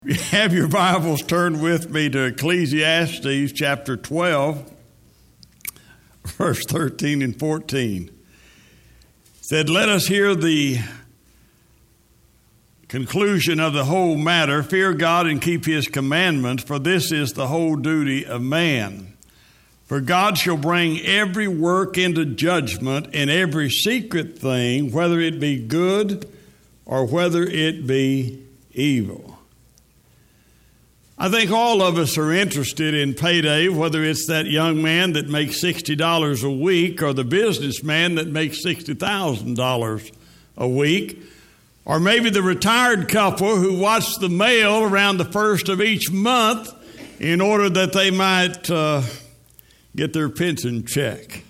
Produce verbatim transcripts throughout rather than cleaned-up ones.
You have your Bibles, turn with me to Ecclesiastes chapter twelve, verse thirteen and fourteen. It said, "Let us hear the conclusion of the whole matter. Fear God and keep his commandments, for this is the whole duty of man. For God shall bring every work into judgment, and every secret thing, whether it be good or whether it be evil." I think all of us are interested in payday, whether it's that young man that makes sixty dollars a week or the businessman that makes sixty thousand dollars a week, or maybe the retired couple who watch the mail around the first of each month in order that they might uh, get their pension check.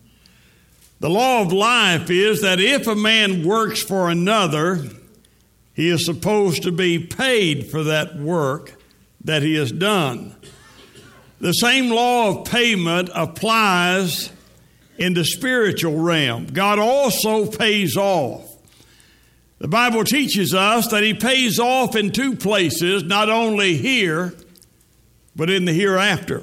The law of life is that if a man works for another, he is supposed to be paid for that work that he has done. The same law of payment applies in the spiritual realm. God also pays off. The Bible teaches us that he pays off in two places, not only here, but in the hereafter.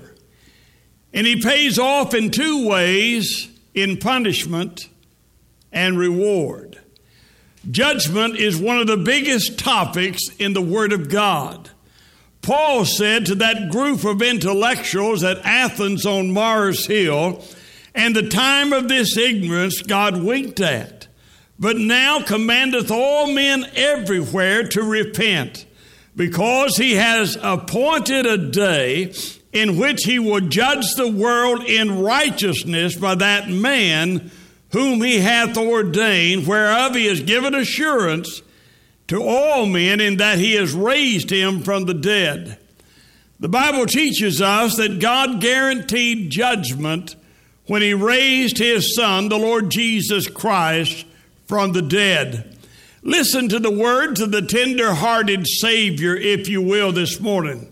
And he pays off in two ways, in punishment and reward. Judgment is one of the biggest topics in the Word of God. Paul said to that group of intellectuals at Athens on Mars Hill, "And the time of this ignorance God winked at, but now commandeth all men everywhere to repent, because he has appointed a day in which he will judge the world in righteousness by that man whom he hath ordained, whereof he has given assurance to all men, in that he has raised him from the dead." The Bible teaches us that God guaranteed judgment when he raised his Son, the Lord Jesus Christ, from the dead. Listen to the words of the tender-hearted Savior, if you will, this morning.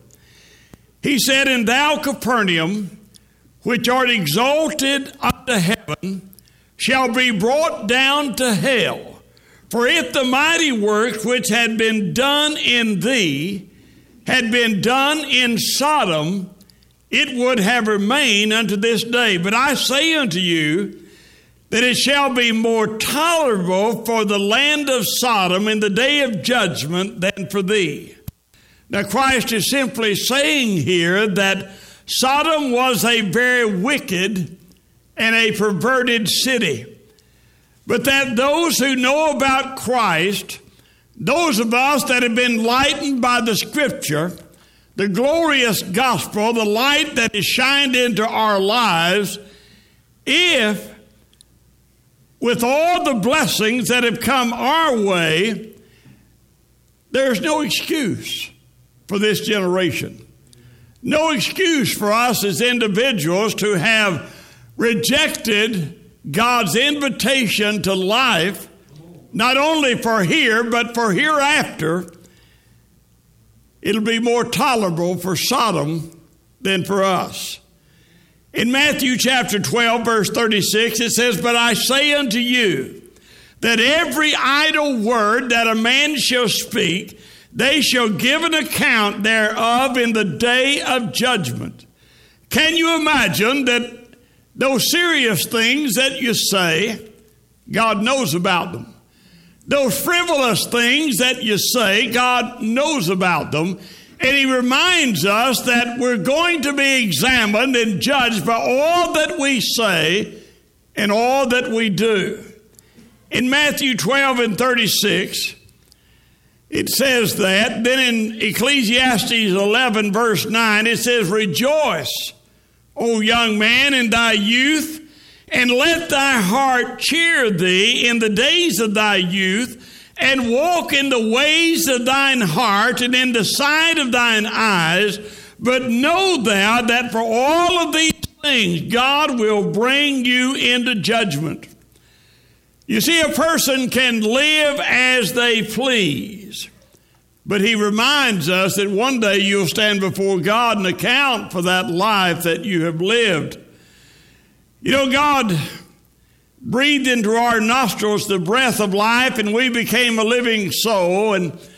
He said, "And thou, Capernaum, which art exalted unto heaven, shall be brought down to hell. For if the mighty works which had been done in thee had been done in Sodom, it would have remained unto this day. But I say unto you that it shall be more tolerable for the land of Sodom in the day of judgment than for thee." Now Christ is simply saying here that Sodom was a very wicked and a perverted city. But that those who know about Christ, those of us that have been lightened by the Scripture, the glorious gospel, the light that is shined into our lives, if with all the blessings that have come our way, there's no excuse for this generation. No excuse for us as individuals to have rejected God's invitation to life, not only for here, but for hereafter. It'll be more tolerable for Sodom than for us. In Matthew chapter twelve, verse thirty-six, it says, "But I say unto you, that every idle word that a man shall speak, they shall give an account thereof in the day of judgment." Can you imagine that those serious things that you say, God knows about them. Those frivolous things that you say, God knows about them. And he reminds us that we're going to be examined and judged by all that we say and all that we do. In Matthew twelve and thirty-six, it says that. Then in Ecclesiastes eleven, verse nine, it says, "Rejoice, O young man, in thy youth, and let thy heart cheer thee in the days of thy youth, and walk in the ways of thine heart, and in the sight of thine eyes. But know thou that for all of these things God will bring you into judgment." You see, a person can live as they please, but he reminds us that one day you'll stand before God and account for that life that you have lived. You know, God breathed into our nostrils the breath of life, and we became a living soul. And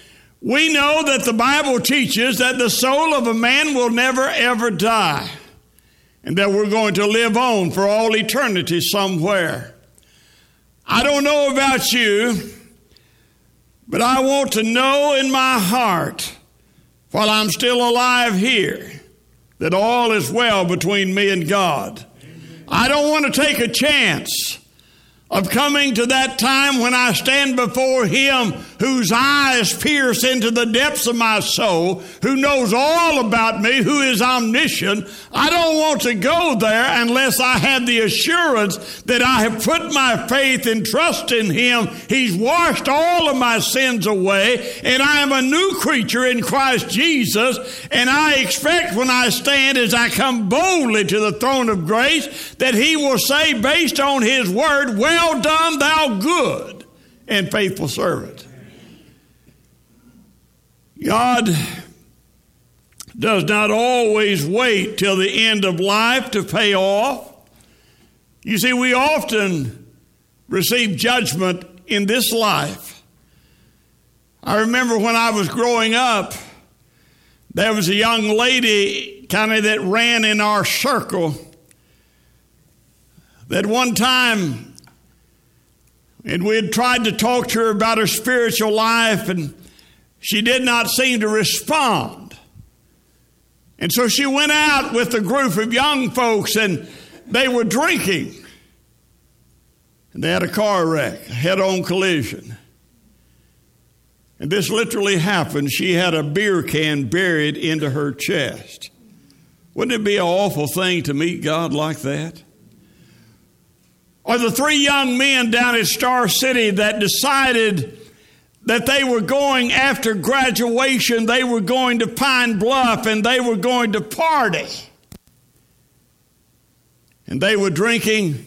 We know that the Bible teaches that the soul of a man will never, ever die, and that we're going to live on for all eternity somewhere. I don't know about you, but I want to know in my heart, while I'm still alive here, that all is well between me and God. I don't want to take a chance of coming to that time when I stand before Him whose eyes pierce into the depths of my soul, who knows all about me, who is omniscient. I don't want to go there unless I have the assurance that I have put my faith and trust in Him. He's washed all of my sins away, and I am a new creature in Christ Jesus, and I expect when I stand as I come boldly to the throne of grace that He will say, based on His word, "Well done, thou good and faithful servant." God does not always wait till the end of life to pay off. You see, we often receive judgment in this life. I remember when I was growing up, there was a young lady kind of that ran in our circle that one time, and we had tried to talk to her about her spiritual life, and she did not seem to respond. And so she went out with a group of young folks, and they were drinking. And they had a car wreck, a head-on collision. And this literally happened. She had a beer can buried into her chest. Wouldn't it be an awful thing to meet God like that? Or the three young men down at Star City that decided that they were going after graduation, they were going to Pine Bluff, and they were going to party. And they were drinking,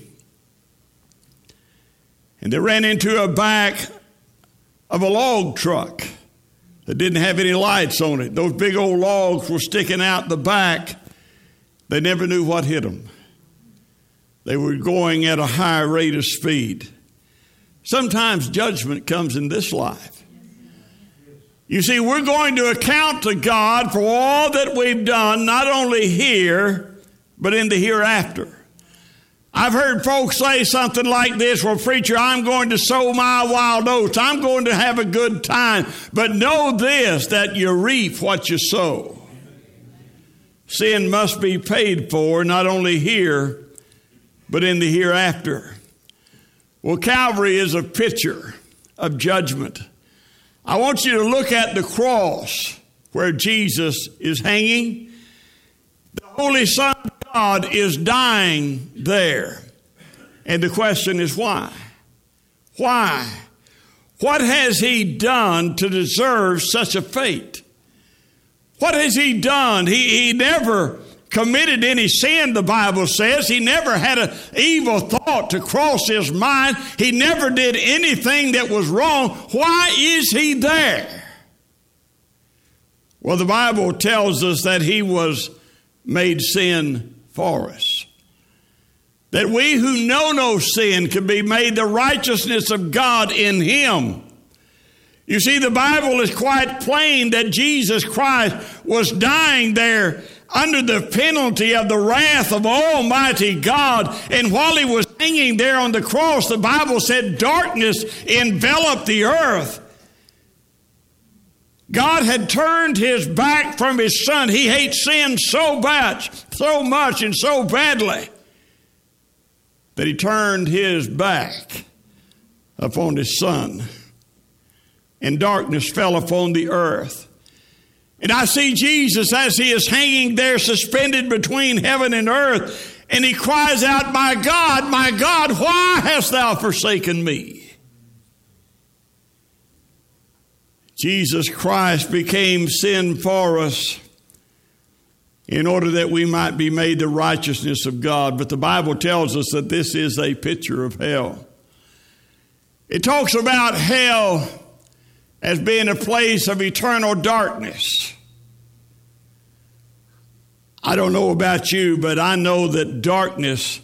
and they ran into a back of a log truck that didn't have any lights on it. Those big old logs were sticking out the back. They never knew what hit them. They were going at a high rate of speed. Sometimes judgment comes in this life. You see, we're going to account to God for all that we've done, not only here, but in the hereafter. I've heard folks say something like this, "Well, preacher, I'm going to sow my wild oats. I'm going to have a good time." But know this, that you reap what you sow. Sin must be paid for, not only here, but in the hereafter. Well, Calvary is a picture of judgment. I want you to look at the cross where Jesus is hanging. The Holy Son of God is dying there. And the question is why? Why? What has He done to deserve such a fate? What has He done? He, he never committed any sin, the Bible says. He never had an evil thought to cross His mind. He never did anything that was wrong. Why is He there? Well, the Bible tells us that He was made sin for us, that we who know no sin could be made the righteousness of God in Him. You see, the Bible is quite plain that Jesus Christ was dying there under the penalty of the wrath of Almighty God. And while He was hanging there on the cross, the Bible said darkness enveloped the earth. God had turned His back from His Son. He hates sin so much, so much and so badly that He turned His back upon His Son. And darkness fell upon the earth. And I see Jesus as He is hanging there suspended between heaven and earth. And He cries out, "My God, my God, why hast Thou forsaken me?" Jesus Christ became sin for us in order that we might be made the righteousness of God. But the Bible tells us that this is a picture of hell. It talks about hell as being a place of eternal darkness. I don't know about you, but I know that darkness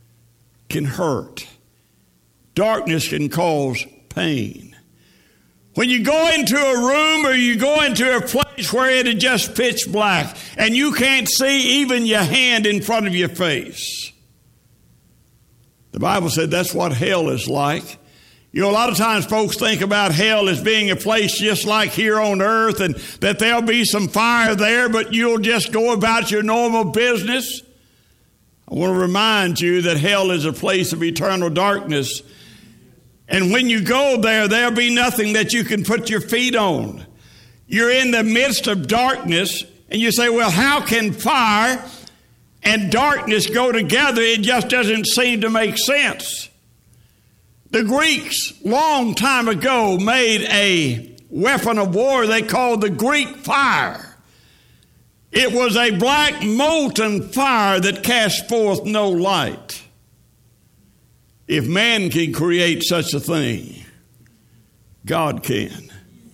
can hurt. Darkness can cause pain. When you go into a room or you go into a place where it is just pitch black and you can't see even your hand in front of your face. The Bible said that's what hell is like. You know, a lot of times folks think about hell as being a place just like here on earth and that there'll be some fire there, but you'll just go about your normal business. I want to remind you that hell is a place of eternal darkness. And when you go there, there'll be nothing that you can put your feet on. You're in the midst of darkness, and you say, well, how can fire and darkness go together? It just doesn't seem to make sense. The Greeks, long time ago, made a weapon of war they called the Greek fire. It was a black molten fire that cast forth no light. If man can create such a thing, God can.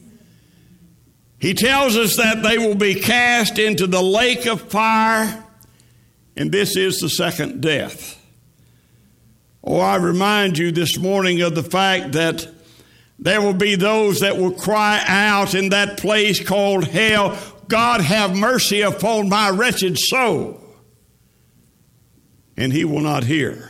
He tells us that they will be cast into the lake of fire, and this is the second death. Oh, I remind you this morning of the fact that there will be those that will cry out in that place called hell, God, have mercy upon my wretched soul. And he will not hear.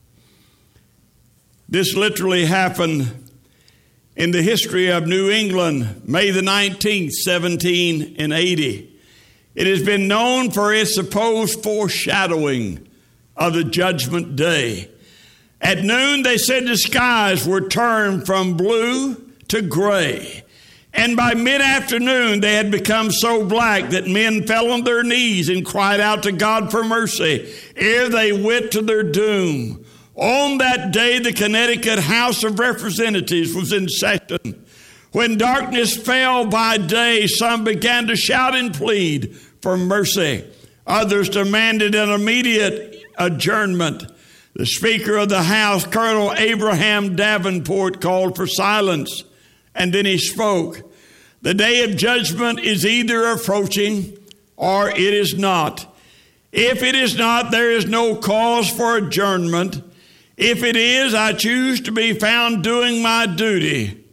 This literally happened in the history of New England, May the nineteenth, seventeen eighty. It has been known for its supposed foreshadowing of the judgment day. At noon, they said the skies were turned from blue to gray. And by mid-afternoon, they had become so black that men fell on their knees and cried out to God for mercy ere they went to their doom. On that day, the Connecticut House of Representatives was in session. When darkness fell by day, some began to shout and plead for mercy. Others demanded an immediate adjournment. The Speaker of the House, Colonel Abraham Davenport, called for silence, and then he spoke. The day of judgment is either approaching or it is not. If it is not, there is no cause for adjournment. If it is, I choose to be found doing my duty.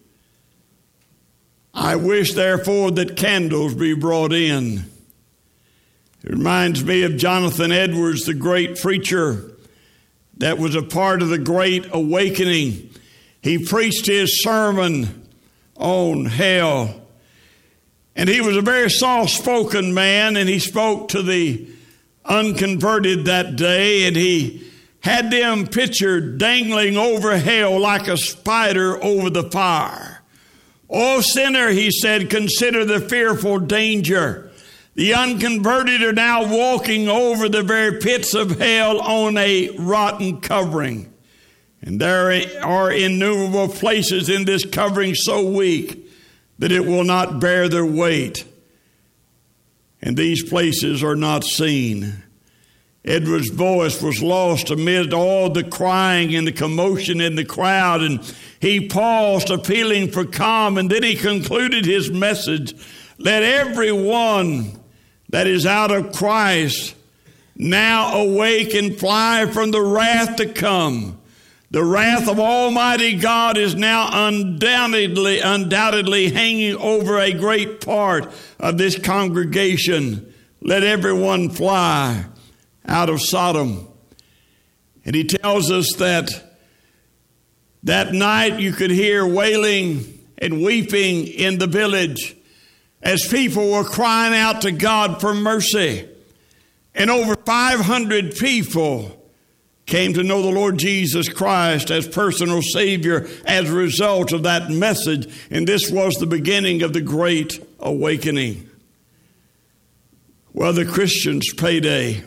I wish, therefore, that candles be brought in. It reminds me of Jonathan Edwards, the great preacher that was a part of the Great Awakening. He preached his sermon on hell. And he was a very soft-spoken man, and he spoke to the unconverted that day, and he had them pictured dangling over hell like a spider over the fire. O sinner, he said, consider the fearful danger. The unconverted are now walking over the very pits of hell on a rotten covering. And there are innumerable places in this covering so weak that it will not bear their weight. And these places are not seen. Edward's voice was lost amid all the crying and the commotion in the crowd, and he paused, appealing for calm, and then he concluded his message. Let everyone that is out of Christ now awake and fly from the wrath to come. The wrath of Almighty God is now undoubtedly, undoubtedly hanging over a great part of this congregation. Let everyone fly out of Sodom. And he tells us that that night you could hear wailing and weeping in the village as people were crying out to God for mercy. And over five hundred people came to know the Lord Jesus Christ as personal Savior as a result of that message. And this was the beginning of the Great Awakening. Well, the Christian's payday.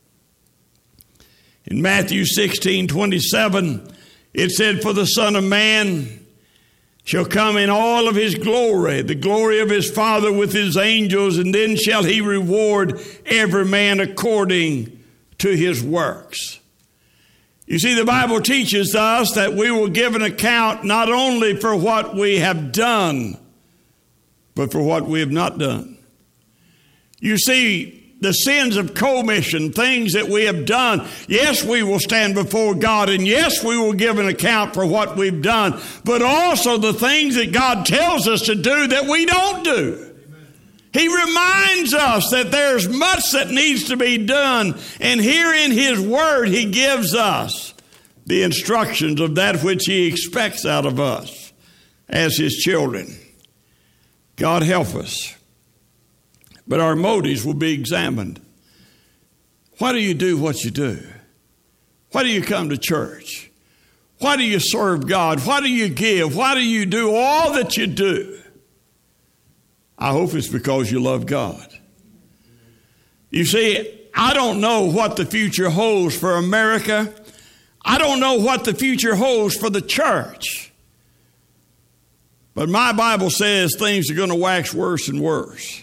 In Matthew sixteen twenty-seven, it said, for the Son of Man shall come in all of his glory, the glory of his Father with his angels, and then shall he reward every man according to his works. You see, the Bible teaches us that we will give an account not only for what we have done, but for what we have not done. You see, the sins of commission, things that we have done. Yes, we will stand before God, and yes, we will give an account for what we've done, but also the things that God tells us to do that we don't do. He reminds us that there's much that needs to be done, and here in His Word, He gives us the instructions of that which He expects out of us as His children. God help us. But our motives will be examined. Why do you do what you do? Why do you come to church? Why do you serve God? Why do you give? Why do you do all that you do? I hope it's because you love God. You see, I don't know what the future holds for America. I don't know what the future holds for the church. But my Bible says things are going to wax worse and worse.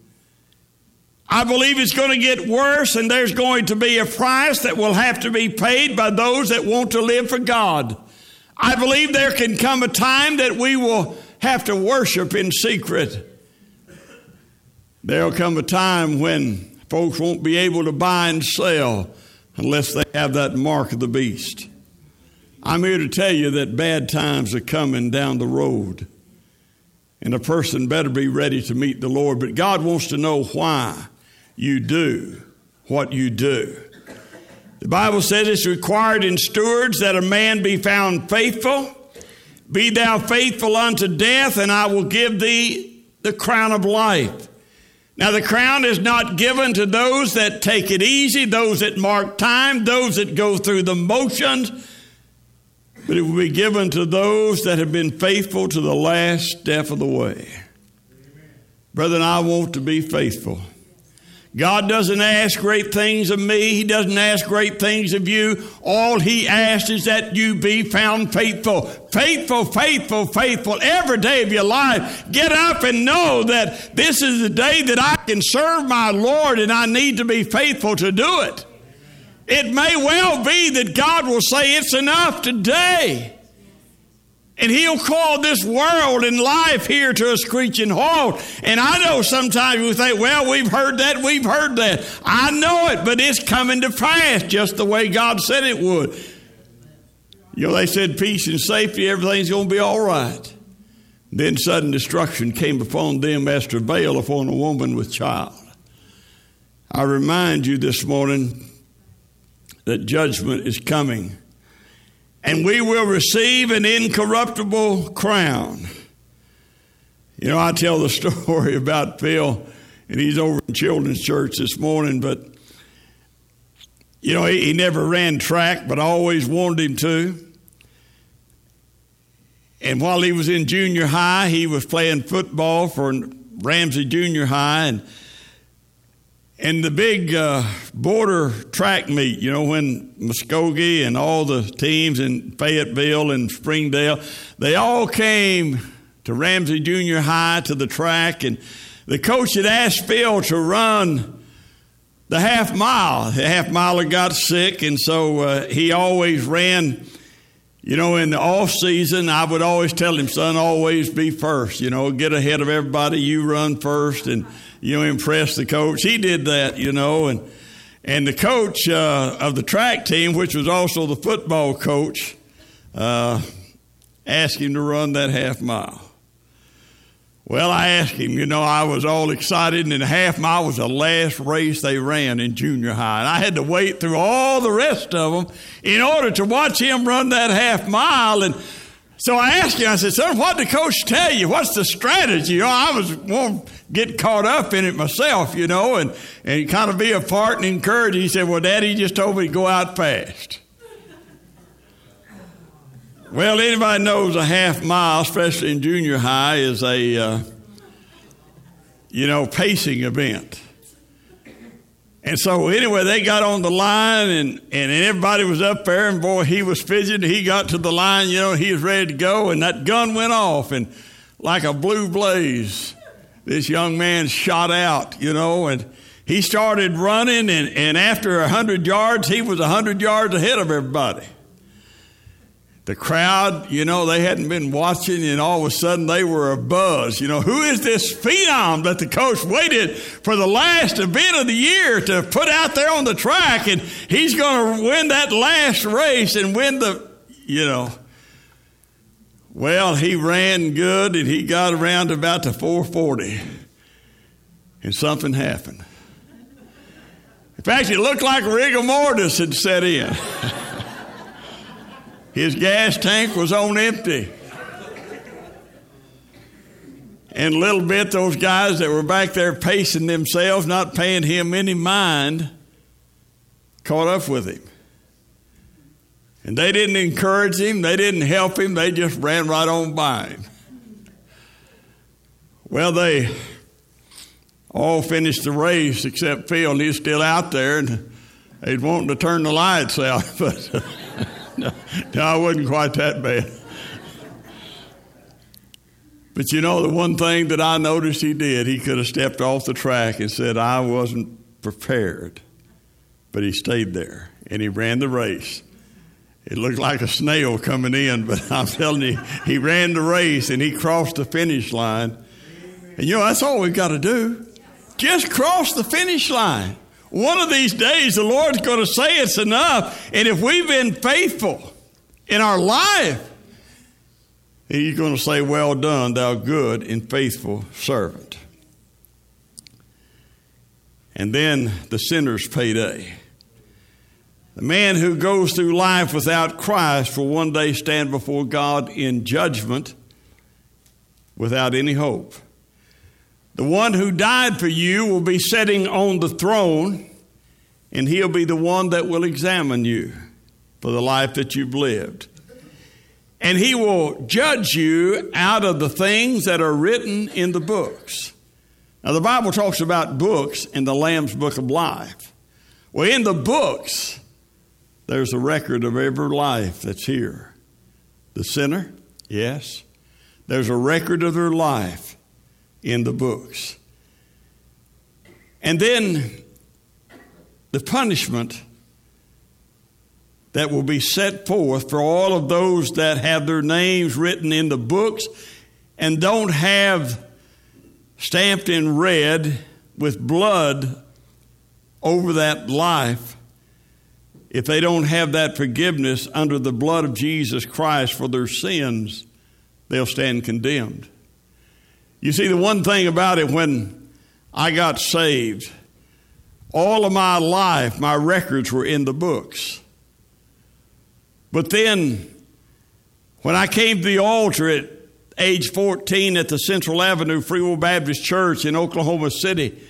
I believe it's going to get worse, and there's going to be a price that will have to be paid by those that want to live for God. I believe there can come a time that we will have to worship in secret. There'll come a time when folks won't be able to buy and sell unless they have that mark of the beast. I'm here to tell you that bad times are coming down the road, and a person better be ready to meet the Lord. But God wants to know why you do what you do. The Bible says it's required in stewards that a man be found faithful. Be thou faithful unto death, and I will give thee the crown of life. Now, the crown is not given to those that take it easy, those that mark time, those that go through the motions, but it will be given to those that have been faithful to the last step of the way. Brethren, I want to be faithful. God doesn't ask great things of me. He doesn't ask great things of you. All He asks is that you be found faithful. Faithful, faithful, faithful. Every day of your life, get up and know that this is the day that I can serve my Lord, and I need to be faithful to do it. It may well be that God will say it's enough today. And He'll call this world and life here to a screeching halt. And I know sometimes we think, well, we've heard that, we've heard that. I know it, but it's coming to pass just the way God said it would. You know, they said peace and safety, everything's going to be all right. Then sudden destruction came upon them as travail upon a woman with child. I remind you this morning that judgment is coming. And we will receive an incorruptible crown. You know, I tell the story about Phil, and he's over in children's church this morning, but, you know, he, he never ran track, but I always wanted him to. And while he was in junior high, he was playing football for Ramsey Junior High, and And the big uh, border track meet, you know, when Muskogee and all the teams in Fayetteville and Springdale, they all came to Ramsey Junior High to the track, and the coach had asked Phil to run the half mile. The half miler got sick, and so uh, he always ran. You know, in the off season, I would always tell him, son, always be first. You know, get ahead of everybody. You run first, and you know, impress the coach. He did that, you know, and and the coach uh, of the track team, which was also the football coach, uh, asked him to run that half mile. Well, I asked him, you know, I was all excited, and the half mile was the last race they ran in junior high. And I had to wait through all the rest of them in order to watch him run that half mile. And so I asked him, I said, son, what did the coach tell you? What's the strategy? You know, I was want to get caught up in it myself, you know, and, and kind of be a part and encourage. He said, well, Daddy just told me to go out fast. Well, anybody knows a half mile, especially in junior high, is a, uh, you know, pacing event. And so anyway, they got on the line, and, and everybody was up there, and boy, he was fidgeting. He got to the line, you know, he was ready to go, and that gun went off, and like a blue blaze, this young man shot out, you know, and he started running, and, and after one hundred yards, he was one hundred yards ahead of everybody. The crowd, you know, they hadn't been watching, and all of a sudden they were abuzz. You know, who is this phenom that the coach waited for the last event of the year to put out there on the track, and he's going to win that last race and win the, you know. Well, he ran good, and he got around about to four forty, and something happened. In fact, it looked like rigor mortis had set in. His gas tank was on empty. And a little bit, those guys that were back there pacing themselves, not paying him any mind, caught up with him. And they didn't encourage him. They didn't help him. They just ran right on by him. Well, they all finished the race except Phil, and he's still out there, and they'd wanting to turn the lights out, but no, no, I wasn't quite that bad. But you know, the one thing that I noticed he did, he could have stepped off the track and said, I wasn't prepared. But he stayed there, and he ran the race. It looked like a snail coming in, but I'm telling you, he ran the race, and he crossed the finish line. And you know, that's all we've got to do. Just cross the finish line. One of these days, the Lord's going to say it's enough. And if we've been faithful in our life, He's going to say, well done, thou good and faithful servant. And then the sinner's payday. The man who goes through life without Christ will one day stand before God in judgment without any hope. The one who died for you will be sitting on the throne, and he'll be the one that will examine you for the life that you've lived. And he will judge you out of the things that are written in the books. Now, the Bible talks about books in the Lamb's Book of Life. Well, in the books, there's a record of every life that's here. The sinner, yes. There's a record of their life in the books. And then the punishment that will be set forth for all of those that have their names written in the books and don't have stamped in red with blood over that life. If they don't have that forgiveness under the blood of Jesus Christ for their sins, they'll stand condemned. You see, the one thing about it, when I got saved, all of my life, my records were in the books. But then, when I came to the altar at age fourteen at the Central Avenue Free Will Baptist Church in Oklahoma City,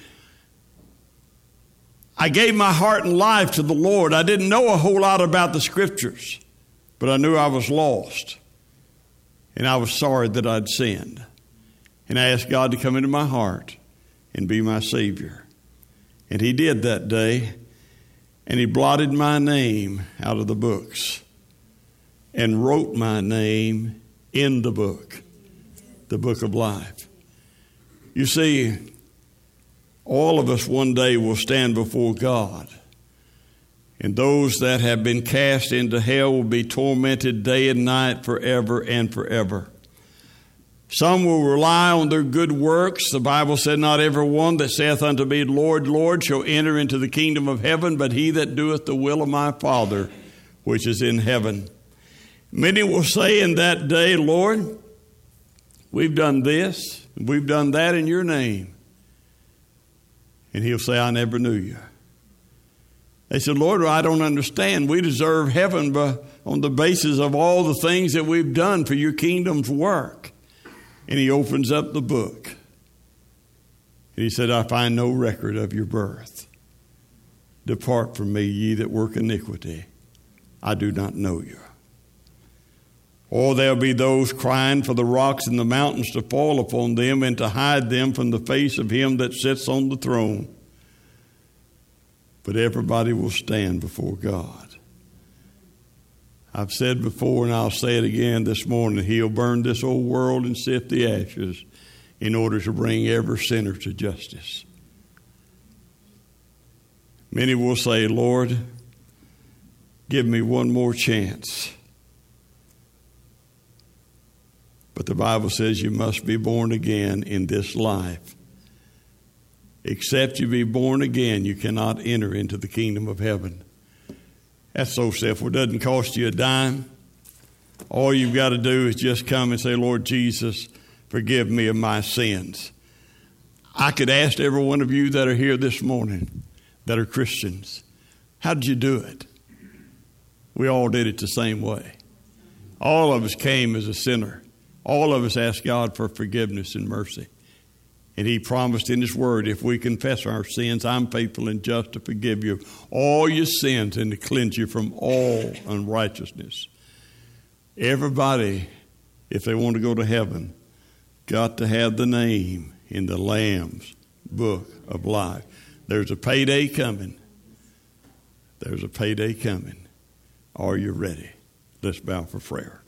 I gave my heart and life to the Lord. I didn't know a whole lot about the Scriptures, but I knew I was lost, and I was sorry that I'd sinned. And I asked God to come into my heart and be my Savior. And He did that day, and He blotted my name out of the books and wrote my name in the book, the book of life. You see, all of us one day will stand before God, and those that have been cast into hell will be tormented day and night forever and forever. Some will rely on their good works. The Bible said, not every one that saith unto me, Lord, Lord, shall enter into the kingdom of heaven, but he that doeth the will of my Father, which is in heaven. Many will say in that day, Lord, we've done this, we've done that in your name. And he'll say, I never knew you. They said, Lord, I don't understand. We deserve heaven by, on the basis of all the things that we've done for your kingdom's work. And he opens up the book. And he said, I find no record of your birth. Depart from me, ye that work iniquity. I do not know you. Or there'll be those crying for the rocks and the mountains to fall upon them and to hide them from the face of him that sits on the throne. But everybody will stand before God. I've said before, and I'll say it again this morning, he'll burn this old world and sift the ashes in order to bring every sinner to justice. Many will say, Lord, give me one more chance. But the Bible says you must be born again in this life. Except you be born again, you cannot enter into the kingdom of heaven. That's so simple. It doesn't cost you a dime. All you've got to do is just come and say, Lord Jesus, forgive me of my sins. I could ask every one of you that are here this morning that are Christians, how did you do it? We all did it the same way. All of us came as a sinner. All of us asked God for forgiveness and mercy. And he promised in his word, if we confess our sins, I'm faithful and just to forgive you of all your sins and to cleanse you from all unrighteousness. Everybody, if they want to go to heaven, got to have the name in the Lamb's book of life. There's a payday coming. There's a payday coming. Are you ready? Let's bow for prayer.